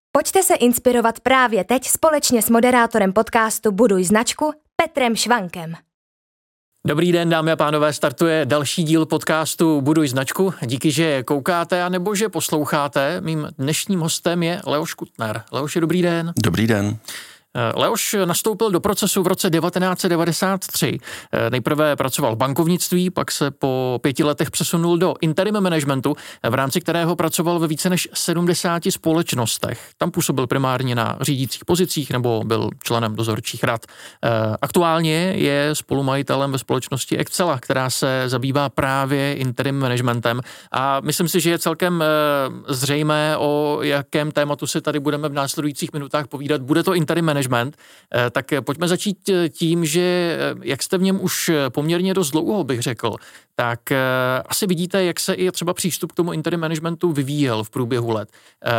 Pojďte se inspirovat právě teď společně s moderátorem podcastu Buduj značku Petrem Švankem. Dobrý den, dámy a pánové, startuje další díl podcastu Buduj značku. Díky, že koukáte a nebo že posloucháte. Mým dnešním hostem je Leoš Kutner. Leoši, dobrý den. Dobrý den. Leoš nastoupil do procesu v roce 1993. Nejprve pracoval v bankovnictví, pak se po 5 letech přesunul do interim managementu, v rámci kterého pracoval ve více než 70 společnostech. Tam působil primárně na řídících pozicích nebo byl členem dozorčích rad. Aktuálně je spolumajitelem ve společnosti Excela, která se zabývá právě interim managementem. A myslím si, že je celkem zřejmé, o jakém tématu si tady budeme v následujících minutách povídat. Bude to interim management. Tak pojďme začít tím, že jak jste v něm už poměrně dost dlouho, bych řekl, tak asi vidíte, jak se i třeba přístup k tomu interim managementu vyvíjel v průběhu let.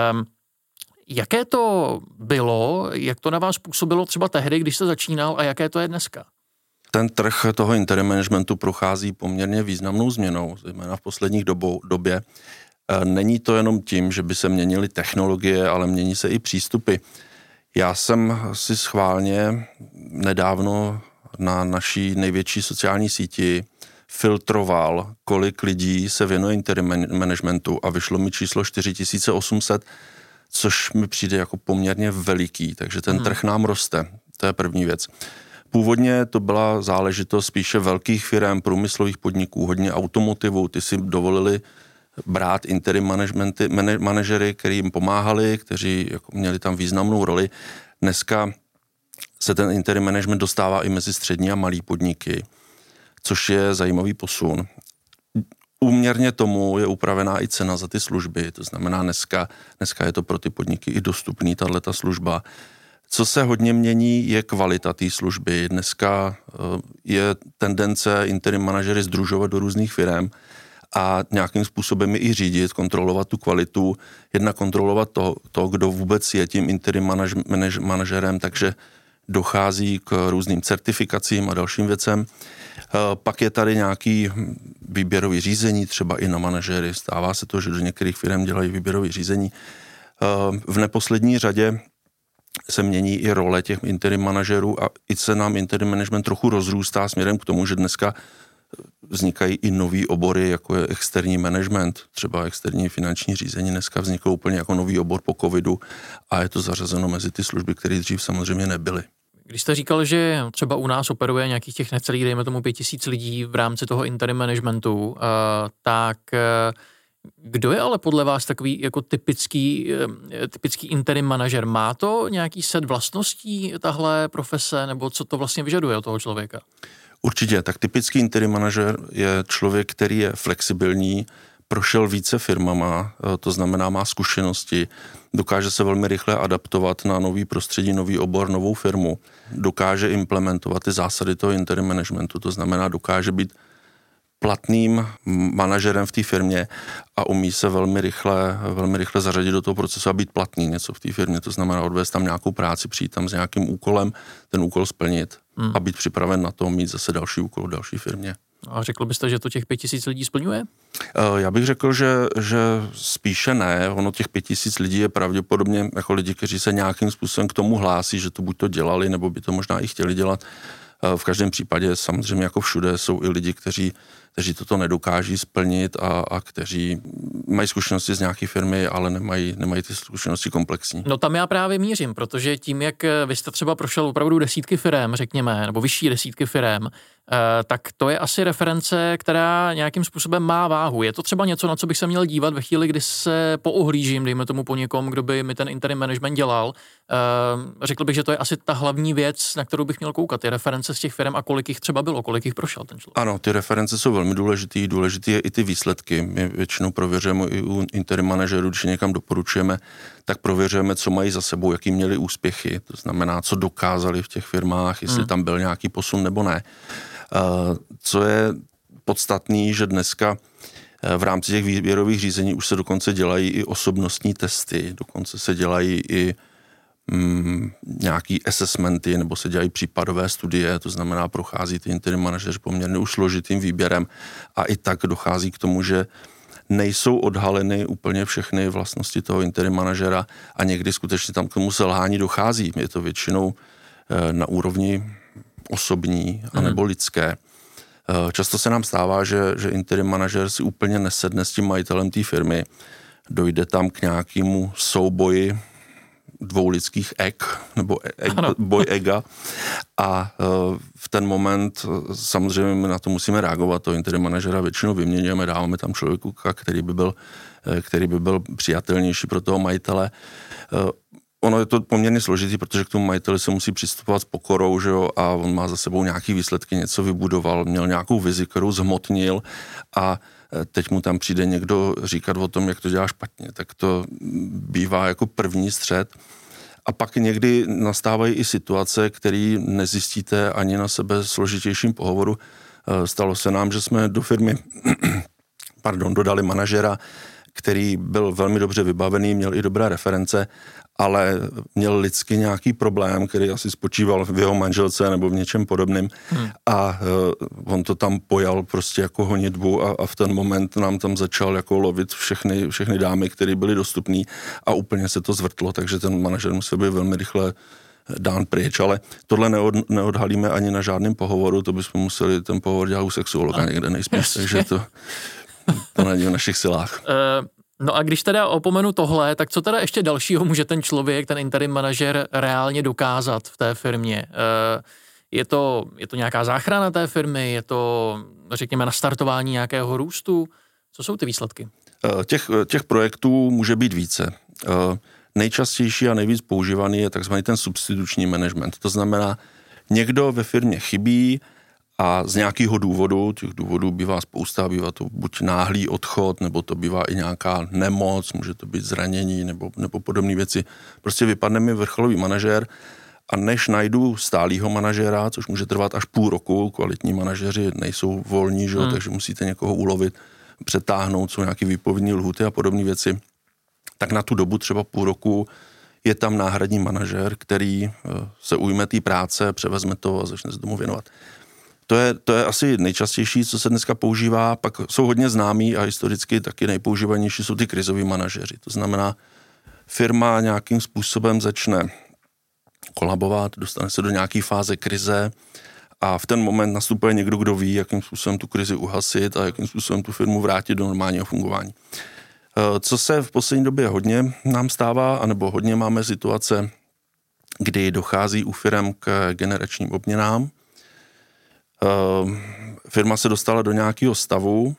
Jaké to bylo, jak to na vás působilo třeba tehdy, když jste začínal a jaké to je dneska? Ten trh toho interim managementu prochází poměrně významnou změnou, zejména v posledních době. Není to jenom tím, že by se měnily technologie, ale mění se i přístupy. Já jsem si schválně nedávno na naší největší sociální síti filtroval, kolik lidí se věnuje interim managementu a vyšlo mi číslo 4800, což mi přijde jako poměrně veliký, takže ten trh nám roste, to je první věc. Původně to byla záležitost spíše velkých firem, průmyslových podniků, hodně automotivů, ty si dovolili brát interim manažery, kteří jim pomáhali, kteří jako měli tam významnou roli. Dneska se ten interim management dostává i mezi střední a malý podniky, což je zajímavý posun. Úměrně tomu je upravená i cena za ty služby, to znamená dneska je to pro ty podniky i dostupný, tato služba. Co se hodně mění, je kvalita té služby. Dneska je tendence interim manažery sdružovat do různých firem a nějakým způsobem i řídit, kontrolovat tu kvalitu, jednak kontrolovat to, kdo vůbec je tím interim manažerem, takže dochází k různým certifikacím a dalším věcem. Pak je tady nějaký výběrový řízení, třeba i na manažery. Stává se to, že do některých firm dělají výběrový řízení. V neposlední řadě se mění i role těch interim manažerů a i se nám interim management trochu rozrůstá směrem k tomu, že dneska vznikají i nový obory, jako je externí management, třeba externí finanční řízení dneska vzniklo úplně jako nový obor po covidu a je to zařazeno mezi ty služby, které dřív samozřejmě nebyly. Když jste říkal, že třeba u nás operuje nějakých těch necelých, dejme tomu 5000 lidí v rámci toho interim managementu, tak kdo je ale podle vás takový jako typický interim manažer? Má to nějaký set vlastností tahle profese, nebo co to vlastně vyžaduje od toho člověka? Určitě, tak typický interim manažer je člověk, který je flexibilní, prošel více firmama, to znamená má zkušenosti, dokáže se velmi rychle adaptovat na nový prostředí, nový obor, novou firmu, dokáže implementovat ty zásady toho interim managementu, to znamená dokáže být platným manažerem v té firmě a umí se velmi rychle zařadit do toho procesu a být platný něco v té firmě, to znamená odvést tam nějakou práci, přijít tam s nějakým úkolem, ten úkol splnit a být připraven na to mít zase další úkol v další firmě. A řekl byste, že to těch 5000 lidí splňuje? Já bych řekl, že spíše ne. Ono těch 5000 lidí je pravděpodobně jako lidi, kteří se nějakým způsobem k tomu hlásí, že to buď to dělali, nebo by to možná i chtěli dělat. V každém případě samozřejmě jako všude jsou i lidi, kteří toto nedokáží splnit a kteří mají zkušenosti z nějaké firmy, ale nemají ty zkušenosti komplexní. No tam já právě mířím, protože tím, jak vy jste třeba prošel opravdu desítky firem, řekněme, nebo vyšší desítky firem, tak to je asi reference, která nějakým způsobem má váhu. Je to třeba něco, na co bych se měl dívat ve chvíli, kdy se poohlížím, dejme tomu po někom, kdo by mi ten interim management dělal. Řekl bych, že to je asi ta hlavní věc, na kterou bych měl koukat. Ty reference z těch firem a kolik jich třeba bylo, kolik jich prošel ten člověk. Ano, ty reference jsou velmi důležitý je i ty výsledky. My většinou prověřujeme i u interim manažerů, když někam doporučujeme, tak prověřujeme, co mají za sebou, jaký měli úspěchy, to znamená, co dokázali v těch firmách, jestli tam byl nějaký posun nebo ne. Co je podstatný, že dneska v rámci těch výběrových řízení už se dokonce dělají i osobnostní testy, dokonce se dělají i nějaký assessmenty nebo se dělají případové studie, to znamená prochází ty interim manažeři poměrně už složitým výběrem a i tak dochází k tomu, že nejsou odhaleny úplně všechny vlastnosti toho interim manažera a někdy skutečně tam k tomu selhání dochází. Je to většinou na úrovni osobní anebo lidské. Často se nám stává, že interim manažer si úplně nesedne s tím majitelem té firmy, dojde tam k nějakému souboji dvou lidských nebo boj ega a v ten moment samozřejmě my na to musíme reagovat, toho interim manažera většinou vyměňujeme, dáváme tam člověku, který by byl přijatelnější pro toho majitele. Ono je to poměrně složitý, protože k tomu majiteli se musí přistupovat s pokorou, že jo, a on má za sebou nějaký výsledky, něco vybudoval, měl nějakou vizi, kterou zhmotnil a teď mu tam přijde někdo říkat o tom, jak to dělá špatně, tak to bývá jako první střet. A pak někdy nastávají i situace, které nezjistíte ani na sebe složitějším pohovoru. Stalo se nám, že jsme do firmy dodali manažera, který byl velmi dobře vybavený, měl i dobré reference, ale měl lidsky nějaký problém, který asi spočíval v jeho manželce nebo v něčem podobným a on to tam pojal prostě jako honitbu a v ten moment nám tam začal jako lovit všechny dámy, které byly dostupné a úplně se to zvrtlo, takže ten manažer musel být velmi rychle dán pryč, ale tohle neodhalíme ani na žádném pohovoru, to bychom museli ten pohovor dělat u sexuologa někde nejspíš, takže to není v našich silách. No a když teda opomenu tohle, tak co teda ještě dalšího může ten člověk, ten interim manažer reálně dokázat v té firmě? Je to nějaká záchrana té firmy? Je to, řekněme, nastartování nějakého růstu? Co jsou ty výsledky? Těch projektů může být více. Nejčastější a nejvíc používaný je takzvaný ten substituční management. To znamená, někdo ve firmě chybí a z nějakého důvodu, těch důvodů bývá spousta, bývá to buď náhlý odchod, nebo to bývá i nějaká nemoc, může to být zranění nebo podobné věci. Prostě vypadne mi vrcholový manažér a než najdu stálýho manažéra, což může trvat až půl roku, kvalitní manažeři nejsou volní, že? Takže musíte někoho ulovit, přetáhnout, jsou nějaké výpovědní lhuty a podobné věci, tak na tu dobu třeba půl roku je tam náhradní manažér, který se ujme té práce, převezme to a začne se tomu věnovat. To je asi nejčastější, co se dneska používá, pak jsou hodně známí a historicky taky nejpoužívanější jsou ty krizoví manažeři. To znamená, firma nějakým způsobem začne kolabovat, dostane se do nějaké fáze krize a v ten moment nastupuje někdo, kdo ví, jakým způsobem tu krizi uhasit a jakým způsobem tu firmu vrátit do normálního fungování. Co se v poslední době hodně nám stává, anebo hodně máme situace, kdy dochází u firem k generačním obměnám. Firma se dostala do nějakého stavu,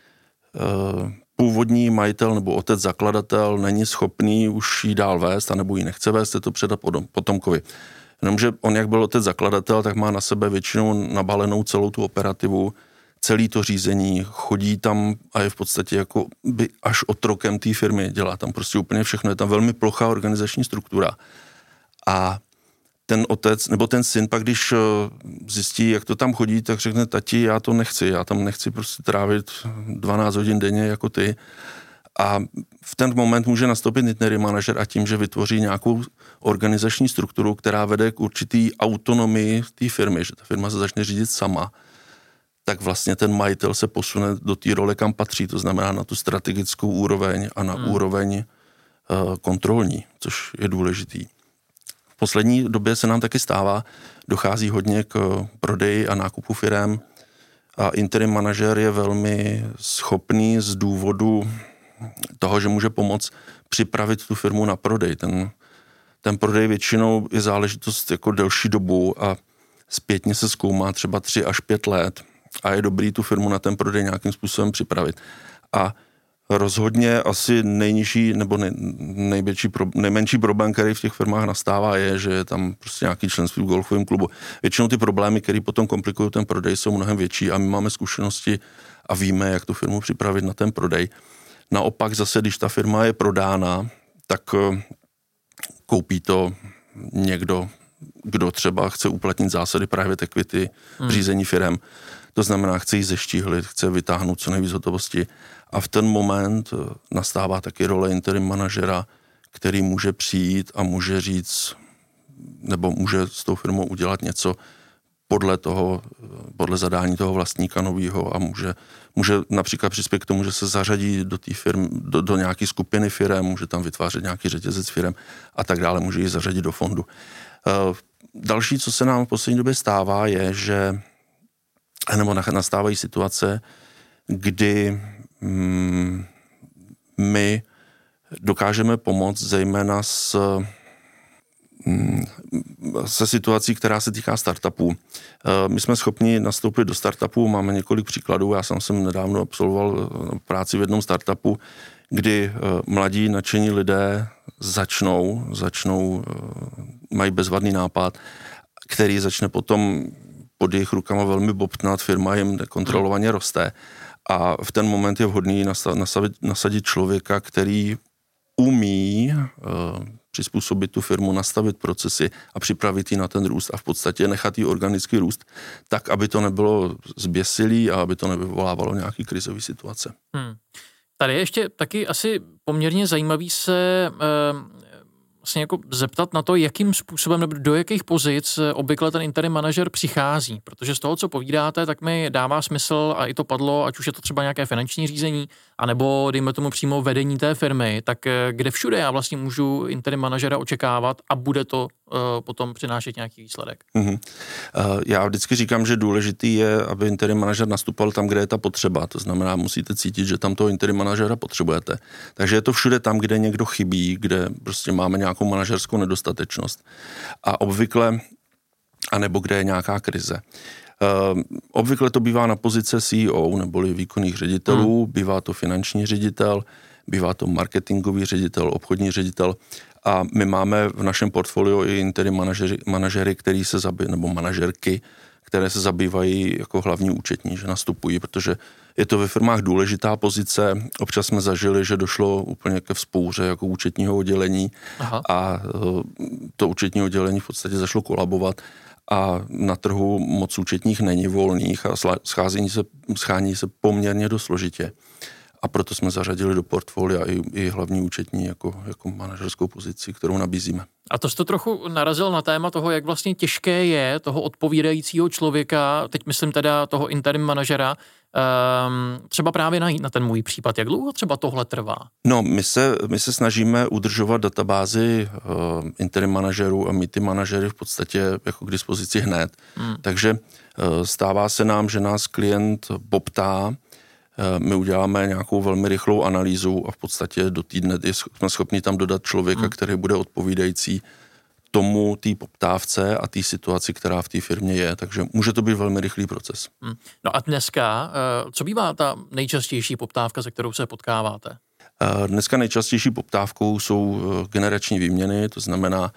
původní majitel nebo otec zakladatel není schopný už ji dál vést, anebo ji nechce vést, je to předat potomkovi. Jenomže on, jak byl otec zakladatel, tak má na sebe většinou nabalenou celou tu operativu, celý to řízení, chodí tam a je v podstatě jako by až otrokem té firmy, dělá tam prostě úplně všechno, je tam velmi plochá organizační struktura. A ten otec, nebo ten syn pak, když zjistí, jak to tam chodí, tak řekne, tati, já to nechci, já tam nechci prostě trávit 12 hodin denně jako ty. A v ten moment může nastoupit interim manažer a tím, že vytvoří nějakou organizační strukturu, která vede k určitý autonomii té firmy, že ta firma se začne řídit sama, tak vlastně ten majitel se posune do té role, kam patří, to znamená na tu strategickou úroveň a na úroveň kontrolní, což je důležitý. V poslední době se nám taky stává, dochází hodně k prodeji a nákupu firem a interim manažer je velmi schopný z důvodu toho, že může pomoct připravit tu firmu na prodej. Ten prodej většinou je záležitost jako delší dobu a zpětně se zkoumá třeba 3 až 5 let a je dobrý tu firmu na ten prodej nějakým způsobem připravit. A rozhodně asi nejnižší nebo nejmenší problém, který v těch firmách nastává, je, že je tam prostě nějaký členství v golfovém klubu. Většinou ty problémy, které potom komplikují ten prodej, jsou mnohem větší a my máme zkušenosti a víme, jak tu firmu připravit na ten prodej. Naopak zase, když ta firma je prodána, tak koupí to někdo, kdo třeba chce uplatnit zásady private equity v řízení firem. To znamená, chce ji zeštíhlit, chce vytáhnout co nejvíc hotovosti. A v ten moment nastává taky role interim manažera, který může přijít a může říct, nebo může s tou firmou udělat něco podle zadání toho vlastníka novýho a může například přispět k tomu, že se zařadí do té firmy, do nějaké skupiny firem, může tam vytvářet nějaký řetězec firem a tak dále, může ji zařadit do fondu. Další, co se nám v poslední době stává, je, že nebo nastávají situace, kdy my dokážeme pomoct zejména se situací, která se týká startupů. My jsme schopni nastoupit do startupů, máme několik příkladů, já jsem nedávno absolvoval práci v jednom startupu, kdy mladí nadšení lidé začnou mají bezvadný nápad, který začne potom pod jejich rukama velmi bobtnat, firma jim nekontrolovaně roste a v ten moment je vhodný nasadit člověka, který umí přizpůsobit tu firmu, nastavit procesy a připravit ji na ten růst a v podstatě nechat jí organický růst tak, aby to nebylo zběsilý a aby to nevyvolávalo nějaký krizový situace. Tady je ještě taky asi poměrně zajímavý se vlastně jako zeptat na to, jakým způsobem nebo do jakých pozic obvykle ten interim manažer přichází, protože z toho, co povídáte, tak mi dává smysl a i to padlo, ať už je to třeba nějaké finanční řízení, anebo dejme tomu přímo vedení té firmy, tak kde všude já vlastně můžu interim manažera očekávat a bude to potom přinášet nějaký výsledek? Já vždycky říkám, že důležitý je, aby interim manažer nastupoval tam, kde je ta potřeba, to znamená, musíte cítit, že tam toho interim manažera potřebujete. Takže je to všude tam, kde někdo chybí, kde prostě máme nějakou manažerskou nedostatečnost. A obvykle, anebo kde je nějaká krize. Obvykle to bývá na pozice CEO neboli výkonných ředitelů, bývá to finanční ředitel, bývá to marketingový ředitel, obchodní ředitel a my máme v našem portfoliu i interim manažery, nebo manažerky, které se zabývají jako hlavní účetní, že nastupují, protože je to ve firmách důležitá pozice. Občas jsme zažili, že došlo úplně ke vzpouře jako účetního oddělení. Aha. A to účetní oddělení v podstatě začalo kolabovat a na trhu moc účetních není volných a schání se poměrně dost složitě. A proto jsme zařadili do portfolia i hlavní účetní jako manažerskou pozici, kterou nabízíme. A to jste trochu narazil na téma toho, jak vlastně těžké je toho odpovídajícího člověka, teď myslím teda toho interim manažera, třeba právě najít na ten můj případ. Jak dlouho třeba tohle trvá? No, my se snažíme udržovat databázi interim manažerů a mít ty manažery v podstatě jako k dispozici hned. Takže stává se nám, že nás klient poptá, my uděláme nějakou velmi rychlou analýzu a v podstatě do týdne jsme schopni tam dodat člověka, který bude odpovídající tomu, té poptávce a té situaci, která v té firmě je. Takže může to být velmi rychlý proces. No a dneska, co bývá ta nejčastější poptávka, se kterou se potkáváte? Dneska nejčastější poptávkou jsou generační výměny, to znamená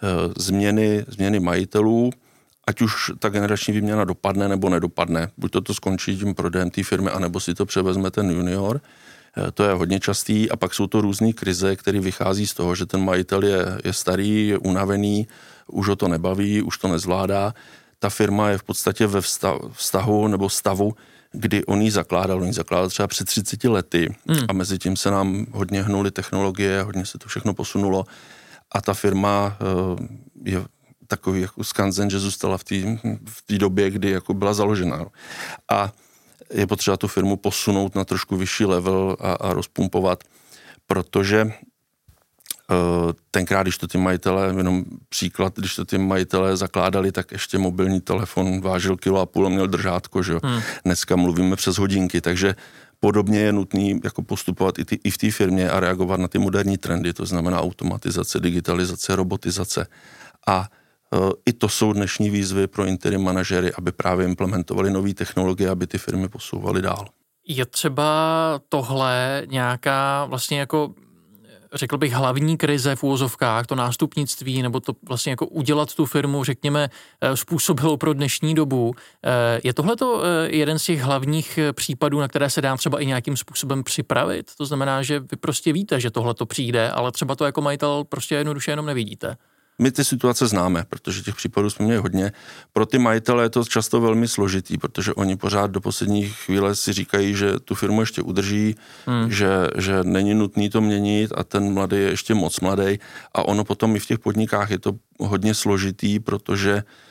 změny majitelů, ať už ta generační výměna dopadne nebo nedopadne. Buď to skončí tím prodejem té firmy, anebo si to převezme ten junior. To je hodně častý. A pak jsou to různý krize, které vychází z toho, že ten majitel je starý, je unavený, už ho to nebaví, už to nezvládá. Ta firma je v podstatě ve vztahu nebo stavu, kdy on ji zakládal třeba před 30 lety a mezi tím se nám hodně hnuly technologie, hodně se to všechno posunulo a ta firma je takový jako skanzen, že zůstala v té době, kdy jako byla založena. A je potřeba tu firmu posunout na trošku vyšší level a rozpumpovat, protože tenkrát, když to ty majitelé, jenom příklad, když to ty majitelé zakládali, tak ještě mobilní telefon vážil 1,5 kg a měl držátko, že jo. Dneska mluvíme přes hodinky, takže podobně je nutný jako postupovat i v té firmě a reagovat na ty moderní trendy, to znamená automatizace, digitalizace, robotizace a i to jsou dnešní výzvy pro interim manažery, aby právě implementovali nové technologie, aby ty firmy posouvaly dál. Je třeba tohle nějaká vlastně jako, řekl bych, hlavní krize v úvozovkách, to nástupnictví, nebo to vlastně jako udělat tu firmu, řekněme, způsobilou pro dnešní dobu. Je tohleto jeden z těch hlavních případů, na které se dá třeba i nějakým způsobem připravit? To znamená, že vy prostě víte, že tohleto přijde, ale třeba to jako majitel prostě jednoduše jenom nevidíte. My ty situace známe, protože těch případů jsme měli hodně. Pro ty majitele je to často velmi složitý, protože oni pořád do poslední chvíle si říkají, že tu firmu ještě udrží, že není nutný to měnit a ten mladý je ještě moc mladý. A ono potom i v těch podnikách je to hodně složitý, protože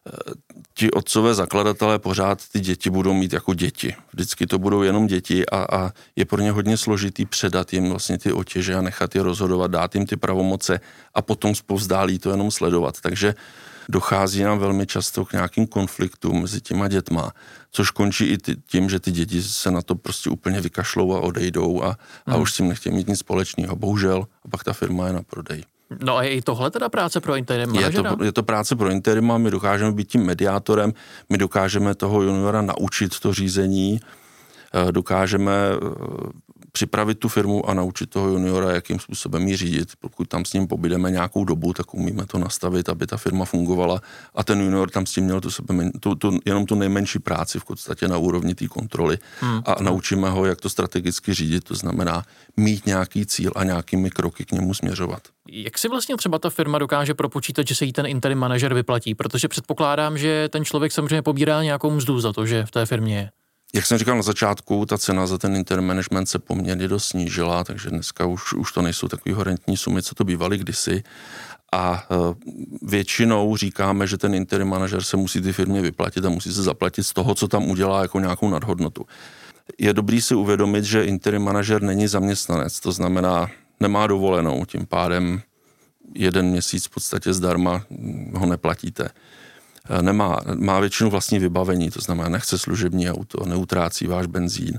ti otcové zakladatelé pořád ty děti budou mít jako děti. Vždycky to budou jenom děti a je pro ně hodně složitý předat jim vlastně ty otěže a nechat je rozhodovat, dát jim ty pravomoce a potom zpovzdálí to jenom sledovat. Takže dochází nám velmi často k nějakým konfliktům mezi těma dětma, což končí i tím, že ty děti se na to prostě úplně vykašlou a odejdou a už s tím nechtějí mít nic společného. Bohužel, a pak ta firma je na prodej. No a je i tohle teda práce pro interim manažera? Je to práce pro interima, my dokážeme být tím mediátorem, my dokážeme toho juniora naučit to řízení, dokážeme připravit tu firmu a naučit toho juniora, jakým způsobem ji řídit. Pokud tam s ním pobydeme nějakou dobu, tak umíme to nastavit, aby ta firma fungovala a ten junior tam s tím měl jenom tu nejmenší práci v podstatě na úrovni té kontroly a naučíme ho, jak to strategicky řídit, to znamená mít nějaký cíl a nějakými kroky k němu směřovat. Jak si vlastně třeba ta firma dokáže propočítat, že se jí ten interim manažer vyplatí? Protože předpokládám, že ten člověk samozřejmě pobírá nějakou mzdu za to, že v té firmě je. Jak jsem říkal na začátku, ta cena za ten interim management se poměrně dost snížila, takže dneska už to nejsou takový horentní sumy, co to bývaly kdysi. A většinou říkáme, že ten interim manažer se musí ty firmě vyplatit a musí se zaplatit z toho, co tam udělá jako nějakou nadhodnotu. Je dobrý si uvědomit, že interim manažer není zaměstnanec, to znamená, nemá dovolenou, tím pádem 1 měsíc v podstatě zdarma ho neplatíte. Má většinu vlastní vybavení, to znamená, nechce služební auto, neutrácí váš benzín,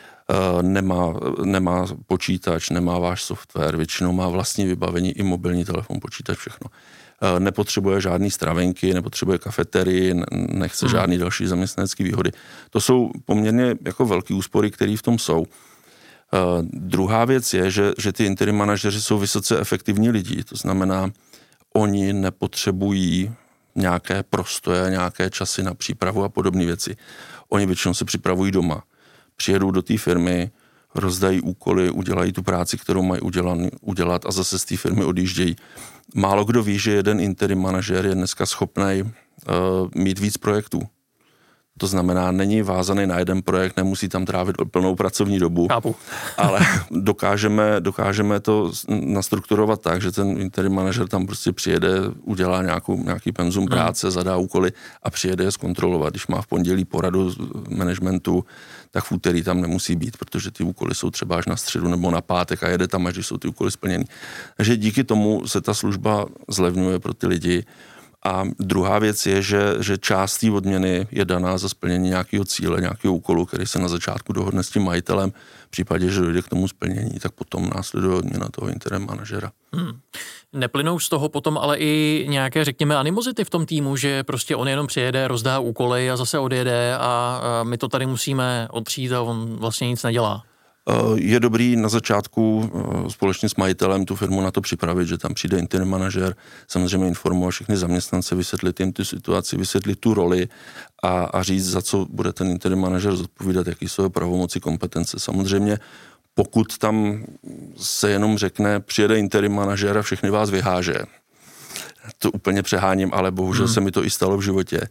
nemá počítač, nemá váš software, většinou má vlastní vybavení i mobilní telefon, počítač, všechno. Nepotřebuje žádný stravenky, nepotřebuje kafeterii, nechce žádný další zaměstnanecké výhody. To jsou poměrně jako velký úspory, které v tom jsou. Druhá věc je, že ty interim manažeři jsou vysoce efektivní lidi, to znamená, oni nepotřebují nějaké prostoje, nějaké časy na přípravu a podobné věci. Oni většinou se připravují doma. Přijedou do té firmy, rozdají úkoly, udělají tu práci, kterou mají udělat a zase z té firmy odjíždějí. Málo kdo ví, že jeden interim manažer je dneska schopný mít víc projektů. To znamená, není vázaný na jeden projekt, nemusí tam trávit plnou pracovní dobu, ale dokážeme to nastrukturovat tak, že ten interim manažer tam prostě přijede, udělá nějaký penzum práce, zadá úkoly a přijede je zkontrolovat. Když má v pondělí poradu managementu, tak v úterý tam nemusí být, protože ty úkoly jsou třeba až na středu nebo na pátek a jede tam, až jsou ty úkoly splněny. Takže díky tomu se ta služba zlevňuje pro ty lidi. A druhá věc je, že část té odměny je daná za splnění nějakého cíle, nějakého úkolu, který se na začátku dohodne s tím majitelem. V případě, že dojde k tomu splnění, tak potom následuje odměna toho interim manažera. Neplynou z toho potom ale i nějaké, řekněme, animozity v tom týmu, že prostě on jenom přijede, rozdá úkoly a zase odjede a my to tady musíme odřít a on vlastně nic nedělá. Je dobrý na začátku společně s majitelem tu firmu na to připravit, že tam přijde interim manažer, samozřejmě informovat všechny zaměstnance, vysvětlit jim tu situaci, vysvětlit tu roli a říct, za co bude ten interim manažer zodpovídat, jaký jsou pravomoci, kompetence. Samozřejmě pokud tam se jenom řekne, přijede interim manažer a všechny vás vyháže. To úplně přeháním, ale bohužel se mi to i stalo v životě,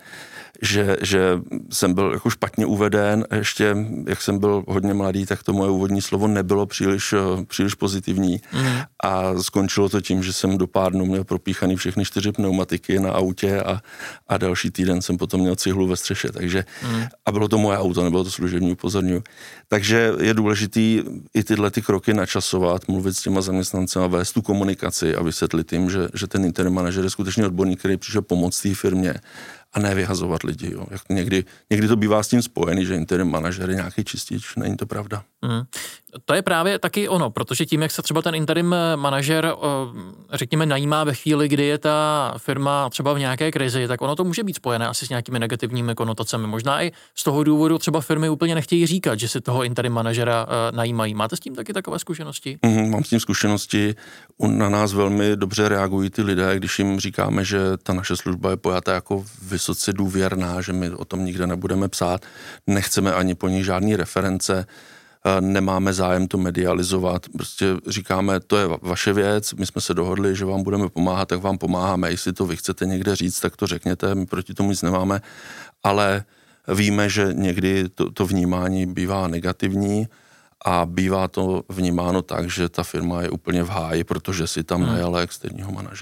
že jsem byl jako špatně uveden, ještě jak jsem byl hodně mladý, tak to moje úvodní slovo nebylo příliš pozitivní a skončilo to tím, že jsem do pár dnů měl propíchaný všechny 4 pneumatiky na autě a další týden jsem potom měl cihlu ve střeše, takže a bylo to moje auto, nebylo to služební, upozorňuji. Takže je důležitý i tyhle ty kroky načasovat, mluvit s těma zaměstnancema, vést tu komunikaci a vysvětlit jim, že ten interim manažer je skutečně odborník, který přišel pomoct té firmě a ne vyhazovat lidi. Jo. Někdy to bývá s tím spojený, že interim manažer je nějaký čistič, není to pravda. To je právě taky ono, protože tím, jak se třeba ten interim manažer, řekněme, najímá ve chvíli, kdy je ta firma třeba v nějaké krizi, tak ono to může být spojené asi s nějakými negativními konotacemi. Možná i z toho důvodu třeba firmy úplně nechtějí říkat, že si toho interim manažera najímají. Máte s tím taky takové zkušenosti? Mám s tím zkušenosti. Na nás velmi dobře reagují ty lidé, když jim říkáme, že ta naše služba je pojata jako vysoce důvěrná, že my o tom nikde nebudeme psát, nechceme ani po ní žádný reference, nemáme zájem to medializovat, prostě říkáme, to je vaše věc, my jsme se dohodli, že vám budeme pomáhat, tak vám pomáháme, jestli to vy chcete někde říct, tak to řekněte, my proti tomu nic nemáme, ale víme, že někdy to vnímání bývá negativní a bývá to vnímáno tak, že ta firma je úplně v háji, protože si tam najala externího manažera.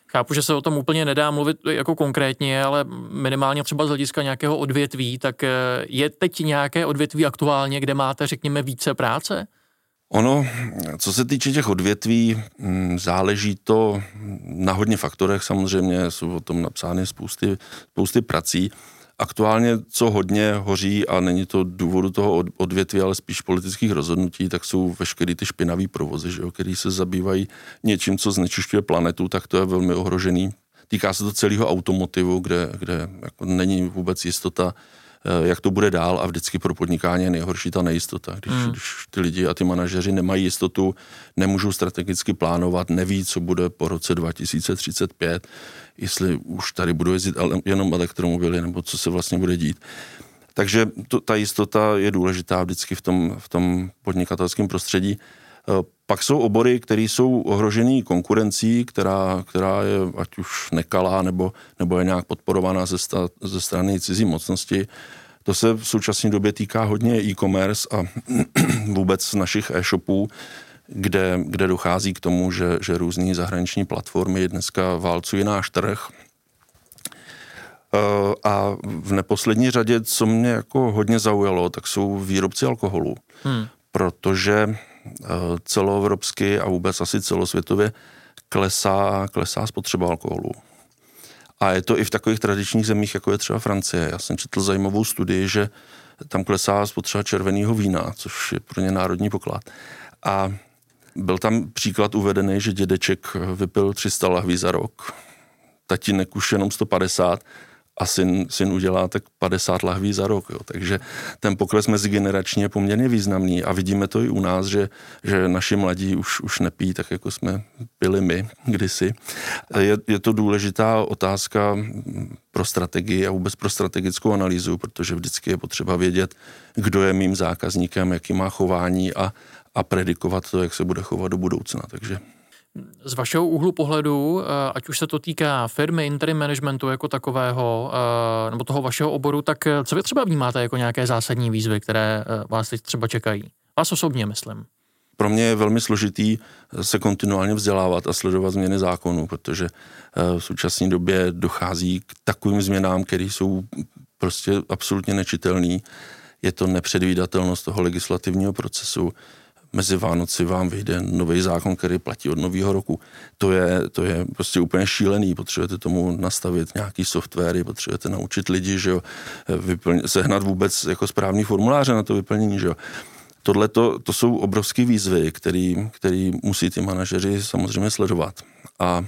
Chápu, že se o tom úplně nedá mluvit jako konkrétně, ale minimálně třeba z hlediska nějakého odvětví, tak je teď nějaké odvětví aktuálně, kde máte, řekněme, více práce? Ono, co se týče těch odvětví, záleží to na hodně faktorech, samozřejmě jsou o tom napsány spousty prací. Aktuálně, co hodně hoří, a není to důvodu toho odvětví, ale spíš politických rozhodnutí, tak jsou veškerý ty špinavý provozy, že jo, který se zabývají něčím, co znečišťuje planetu, tak to je velmi ohrožený. Týká se to celého automotivu, kde jako není vůbec jistota, jak to bude dál, a vždycky pro podnikání je nejhorší ta nejistota. Když ty lidi a ty manažeři nemají jistotu, nemůžou strategicky plánovat, neví, co bude po roce 2035, jestli už tady budou jezdit jenom elektromobily, nebo co se vlastně bude dít. Takže ta jistota je důležitá vždycky v tom podnikatelském prostředí. Pak jsou obory, které jsou ohrožený konkurencí, která je ať už nekalá, nebo je nějak podporovaná ze strany cizí mocnosti. To se v současné době týká hodně e-commerce a vůbec našich e-shopů, kde dochází k tomu, že různý zahraniční platformy dneska válcují náš trh. A v neposlední řadě, co mě jako hodně zaujalo, tak jsou výrobci alkoholu. Protože celoevropsky a vůbec asi celosvětově klesá spotřeba alkoholu. A je to i v takových tradičních zemích, jako je třeba Francie. Já jsem četl zajímavou studii, že tam klesá spotřeba červeného vína, což je pro ně národní poklad. A byl tam příklad uvedený, že dědeček vypil 300 lahví za rok, tatínek už jenom 150 a syn udělá tak 50 lahví za rok. Jo. Takže ten pokles mezigenerační je poměrně významný a vidíme to i u nás, že naši mladí už nepí tak, jako jsme pili my kdysi. Je to důležitá otázka pro strategii a vůbec pro strategickou analýzu, protože vždycky je potřeba vědět, kdo je mým zákazníkem, jaký má chování a predikovat to, jak se bude chovat do budoucna. Takže z vašeho úhlu pohledu, ať už se to týká firmy, interim managementu jako takového, nebo toho vašeho oboru, tak co vy třeba vnímáte jako nějaké zásadní výzvy, které vás teď třeba čekají? Vás osobně, myslím. Pro mě je velmi složitý se kontinuálně vzdělávat a sledovat změny zákonů, protože v současné době dochází k takovým změnám, které jsou prostě absolutně nečitelný. Je to nepředvídatelnost toho legislativního procesu. Mezi Vánoci vám vyjde nový zákon, který platí od nového roku. To je prostě úplně šílený. Potřebujete tomu nastavit nějaký softwary, potřebujete naučit lidi, že jo, sehnat vůbec jako správný formuláře na to vyplnění, že jo. Tohle to jsou obrovské výzvy, který musí ty manažeři samozřejmě sledovat. A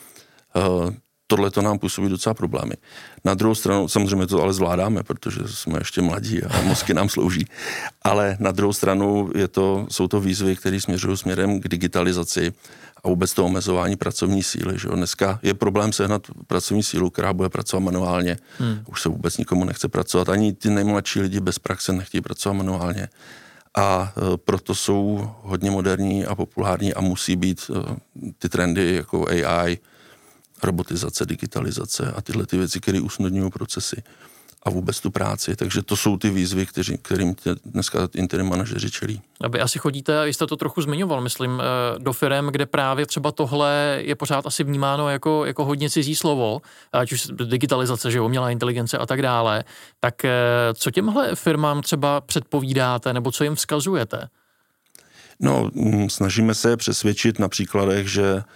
tohle to nám působí docela problémy. Na druhou stranu, samozřejmě to ale zvládáme, protože jsme ještě mladí a mozky nám slouží. Ale na druhou stranu jsou to výzvy, které směřují směrem k digitalizaci a vůbec to omezování pracovní síly. Že jo? Dneska je problém sehnat pracovní sílu, která bude pracovat manuálně. Už se vůbec nikomu nechce pracovat. Ani ty nejmladší lidi bez praxe nechtějí pracovat manuálně. A proto jsou hodně moderní a populární a musí být ty trendy jako AI, robotizace, digitalizace a tyhle ty věci, které usnadňují procesy a vůbec tu práci. Takže to jsou ty výzvy, kterým dneska interim manažeři čelí. A vy asi chodíte, jste to trochu zmiňoval, myslím, do firem, kde právě třeba tohle je pořád asi vnímáno jako hodně cizí slovo, ať už digitalizace, že umělá inteligence a tak dále. Tak co těmhle firmám třeba předpovídáte nebo co jim vzkazujete? No, snažíme se přesvědčit na příkladech,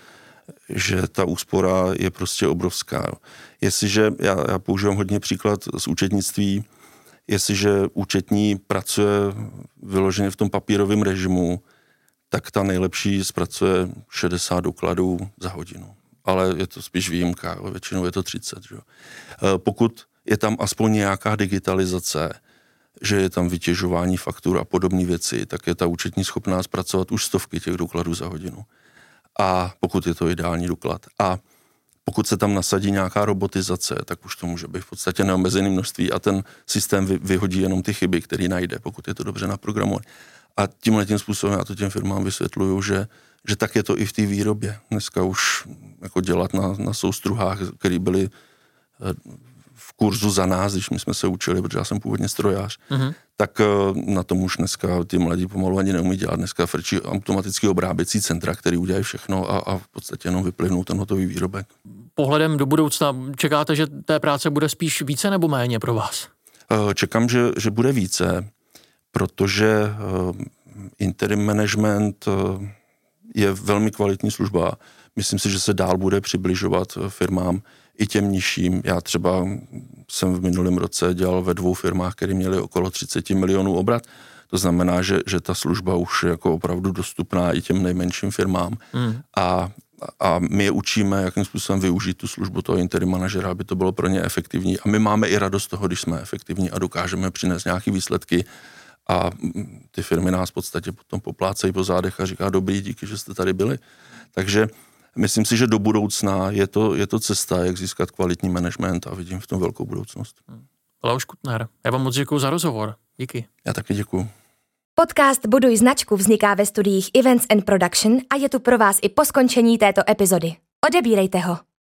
že ta úspora je prostě obrovská. Jestliže, já používám hodně příklad z účetnictví, jestliže účetní pracuje vyloženě v tom papírovém režimu, tak ta nejlepší zpracuje 60 dokladů za hodinu. Ale je to spíš výjimka, většinou je to 30. Že? Pokud je tam aspoň nějaká digitalizace, že je tam vytěžování faktur a podobné věci, tak je ta účetní schopná zpracovat už stovky těch dokladů za hodinu. A pokud je to ideální doklad. A pokud se tam nasadí nějaká robotizace, tak už to může být v podstatě neomezené množství a ten systém vyhodí jenom ty chyby, které najde, pokud je to dobře naprogramované. A tímhletím způsobem já to těm firmám vysvětluju, že tak je to i v té výrobě. Dneska už jako dělat na soustruhách, které byly v kurzu za nás, když my jsme se učili, protože já jsem původně strojář, tak na tom už dneska ty mladí pomalu ani neumí dělat. Dneska frčí automatický obráběcí centra, který udělají všechno a v podstatě jenom vyplynou ten hotový výrobek. pohledem do budoucna čekáte, že té práce bude spíš více nebo méně pro vás? Čekám, že bude více, protože interim management je velmi kvalitní služba. Myslím si, že se dál bude přibližovat firmám i těm nižším. Já třeba jsem v minulém roce dělal ve 2 firmách, které měly okolo 30 milionů obrat. To znamená, že ta služba už je jako opravdu dostupná i těm nejmenším firmám. A my je učíme, jakým způsobem využít tu službu toho interim manažera, aby to bylo pro ně efektivní. A my máme i radost toho, když jsme efektivní a dokážeme přinést nějaké výsledky. A ty firmy nás v podstatě potom poplácejí po zádech a říká dobrý, díky, že jste tady byli. Takže myslím si, že do budoucna je to cesta, jak získat kvalitní management a vidím v tom velkou budoucnost. Leoš Kutner, já vám moc děkuju za rozhovor. Díky. Já taky děkuju. Podcast Buduj značku vzniká ve studiích Events and Production a je tu pro vás i po skončení této epizody. Odebírejte ho.